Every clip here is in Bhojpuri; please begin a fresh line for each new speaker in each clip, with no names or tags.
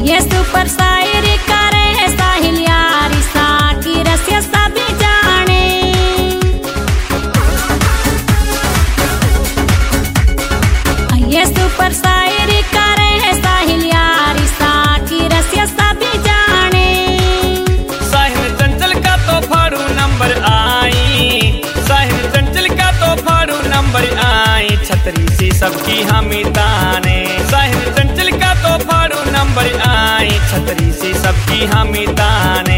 ये सुपर शायरी करे है साहिल यार की रसिया सभी जाने। ये सुपर शायरी करे है साहिल यार की रसिया सभी जाने।
साहिल चंचल का तो फाड़ू नंबर आई, साहिल चंचल का तो फाड़ू नंबर आई, छतरी सी सबकी हमी ताने। साहिल चंचल का तो फाड़ू नंबर आई, छतरी सी सबकी हमी ताने।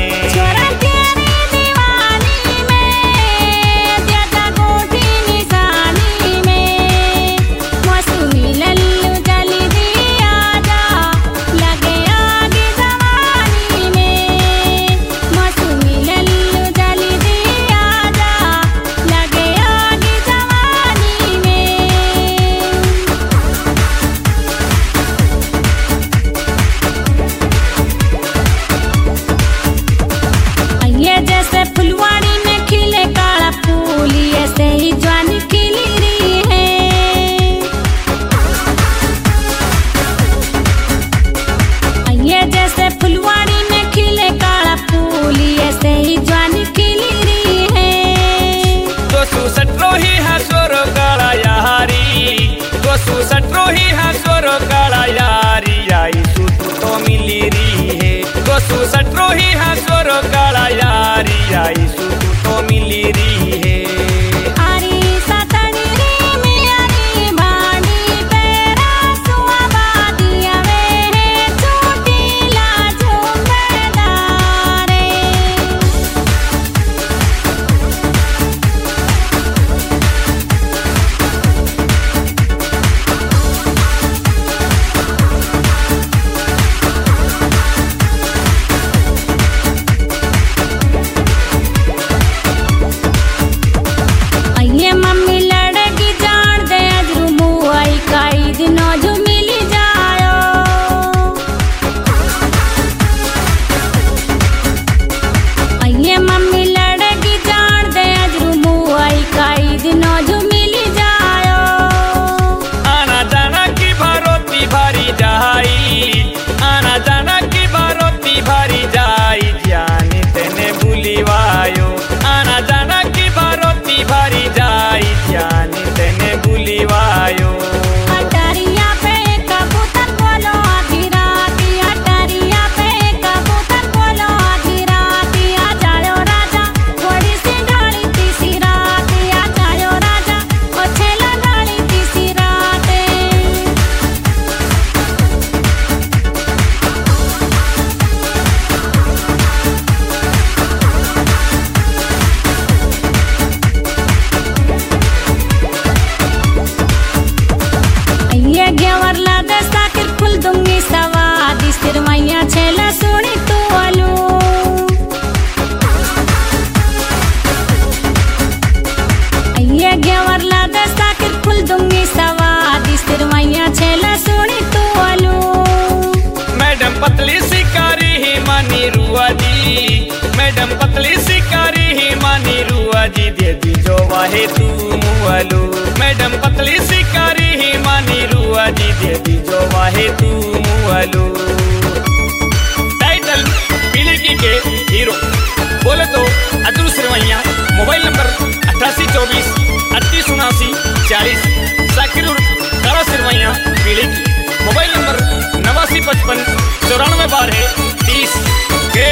जैसे फुलवाड़ी में खिले काला फूल ऐसे ही जवानी खिली रही है। ये जैसे फुलवाड़ी में खिले काला फूल ऐसे ही जवानी खिली रही है।
तो सुसटरो ही हसोरो काला यारी, तो सुसटरो ही हसोरो काला यारी, आई सुतु तो मिली रही है। तो सुसटरो ही हसोरो काला यारी, आई सुतु तो मिली रही है।
घेवरला दस्ता कर फुल दूंगी सवादी सिरमैया छेला सुनी तू आलू। ये घेवरला दस्ता कर फुल दूंगी सवादी सिरमैया छेला सुनी तू आलू।
मैडम पतली शिकारी ही मानी रुआ जी, मैडम पतली शिकारी ही मानी रुआ जी, दे दी जो वाहे तू मुआलू। मैडम पतली शिकारी ही मानी रुआ जी, दे दी जो वाहे तू मुआलू। टाइटल पीलिकी के हीरो बोले तो अतुल सिरमैया। Mobile number 8824 3879 40। साकिर काला सिरमैया पीलिकी। मोबाइल नंबर 8955 94 12 30 के।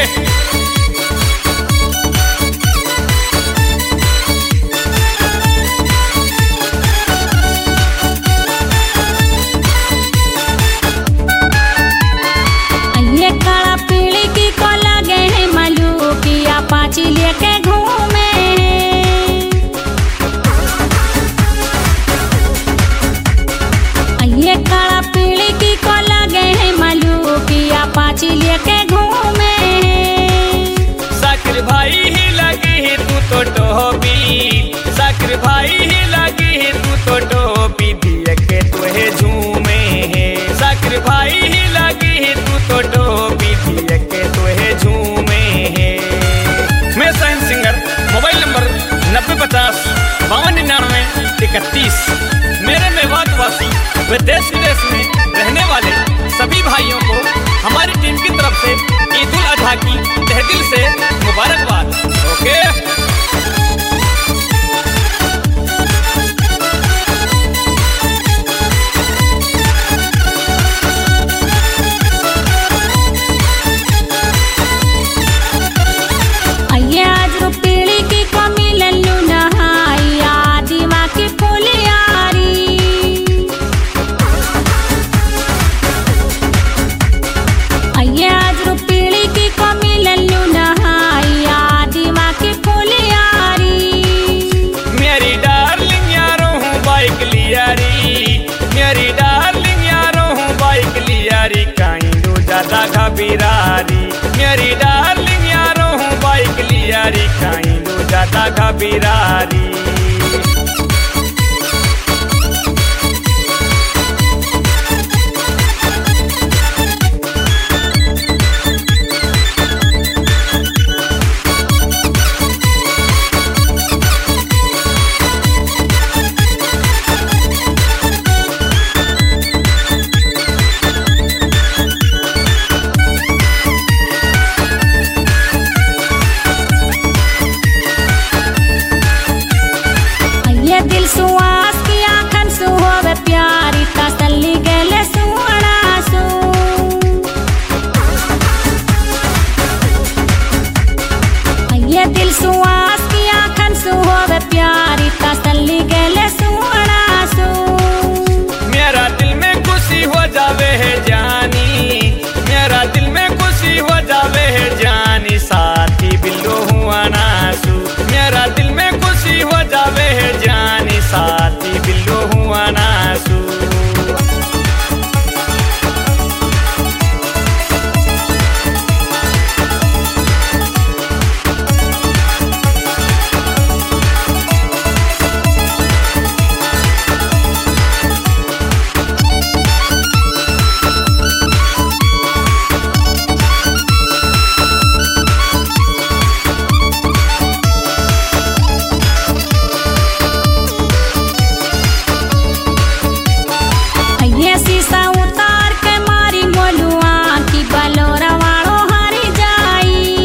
काला पीली की को लगे है मलू की अपाची लेके घूमे। ये काला पीली की को लगे है मलू की अपाची लेके घूमे।
साकिर भाई ही लगी ही तू तो टोपी, साकिर भाई ही लगी ही तू तो टोपी, दिए के तुहे झूमे है। साकिर भाई ही लगी ही तू तो टोपी, दिए के तुहे झूमे है। मैं साइंस सिंगर। Mobile number 9050 5299 31। मेरे मेवात वासी व देश विदेश में रहने वाले सभी भाइयों को हमारी टीम ज्यादा घबीरारी। मेरी डार्लिंग यारो हूँ बाइक लियारी, कहीं लो ज्यादा घबीरारी।
दिल सुआस की आँखन सुहोवे प्यारी, तसल्ली गेले सुवना सु। ये दिल सुआस की आँखन सुहोवे प्यारी, तसल्ली गेले सुवना सु।
मेरा दिल में खुशी हो जावे है जानी, मेरा दिल में खुशी हो जावे है जानी, साथी बिल्लो हुआ नासू। मेरा दिल में खुशी हो जावे है जानी, साथी बिल्लो हुआ नासू।
शीशा उतार के मारी मोलुआ की बलोरा वालो हारी जाई।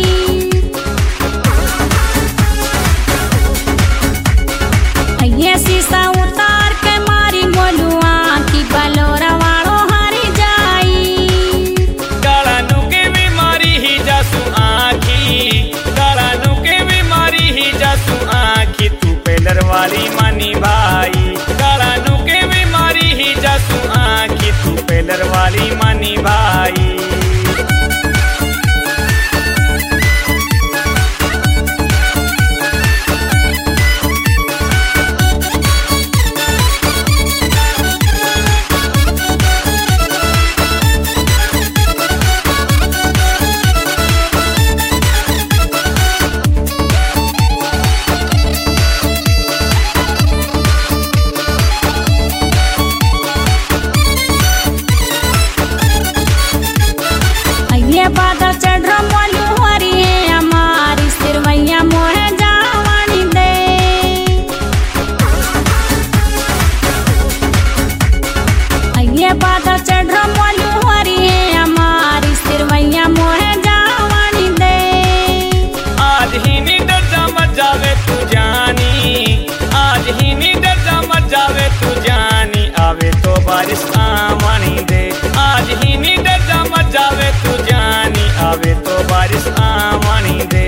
ये शीशा उतार के मारी मोलुआ की बलोरा वालो हारी जाई।
गाड़ानू के बीमारी ही जासू आँखी, गाड़ानू के बीमारी ही जासू आँखी, तू पेलर वाली मानी भाई। गाड़ानू के बीमारी ही जासू आँखी, तू पेलर वाली मानी भाई।
ये बादल चढ़ मोलू हरी है हमारी, सिरवैया मोहे जावानी दे। ये बादल चढ़ मोलू हरी है हमारी, सिरवैया मोहे जावानी दे।
आज ही नी डर जा मत जावे तू जानी, आज ही नी डर जा मत जावे तू जानी, आवे तो बारिश आवानी दे। आज ही नी डर जा मत जावे तू जानी, आवे तो बारिश आवानी दे।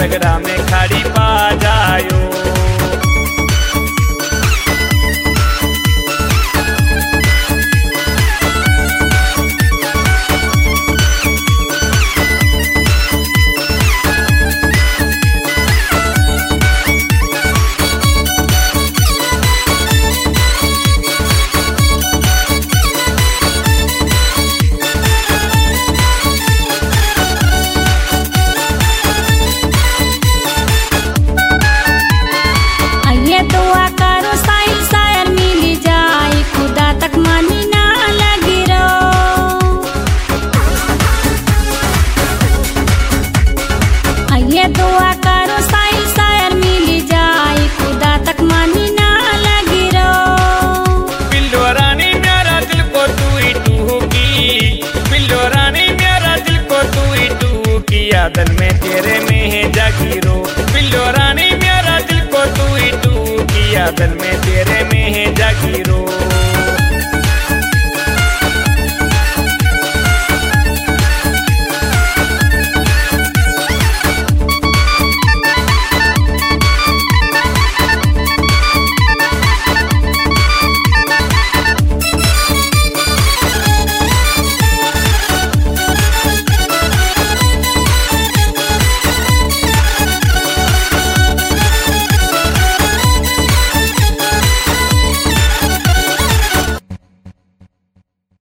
झगड़ा में खड़ी